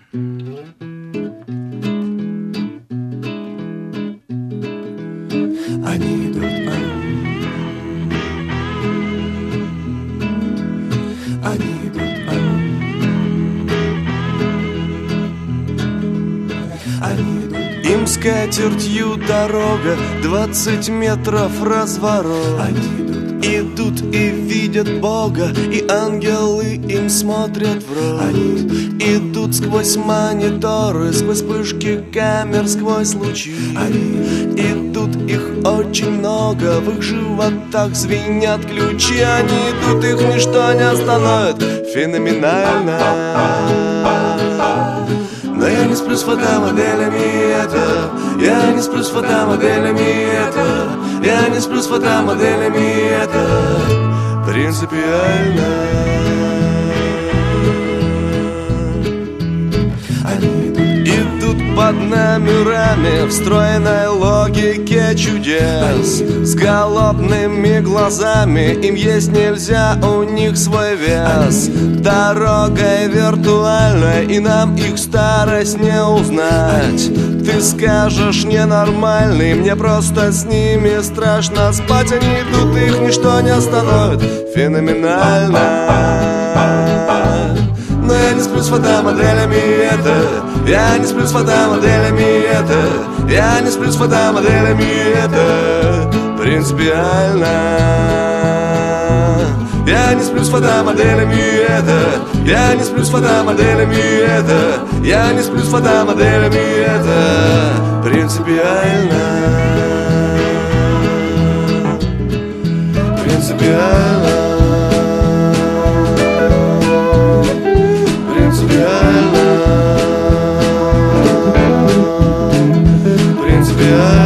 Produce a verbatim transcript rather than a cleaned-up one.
Они идут, они идут, они идут. Им скатертью дорога, двадцать метров разворот. Они идут, идут и видят Бога, и ангелы им смотрят в рот. Они идут сквозь мониторы, сквозь вспышки камер, сквозь лучи. Они идут, их очень много, в их животах звенят ключи. Они идут, их ничто не остановит, феноменально. Но я не сплю с фотомоделями, это я не сплю с фотомоделями, это я не сплю с фотомоделями, это принципиально. Они идут, идут под номерами в стройной логике чудес, с голодными глазами, им есть нельзя, у них свой вес. Дорогой виртуальной, и нам их старость не узнать. Ты скажешь ненормальный, мне просто с ними страшно спать. Они идут, их ничто не остановит, феноменально. Но я не сплю с фотомоделями, это я не сплю с фотомоделями, это я не сплю с фотомоделями, это принципиально. Я не сплю с фотомоделями, это я не сплю с фотомоделями, это я не сплю с фотомоделями, это принципиально. Принципиально. Принципиально. Принципиально.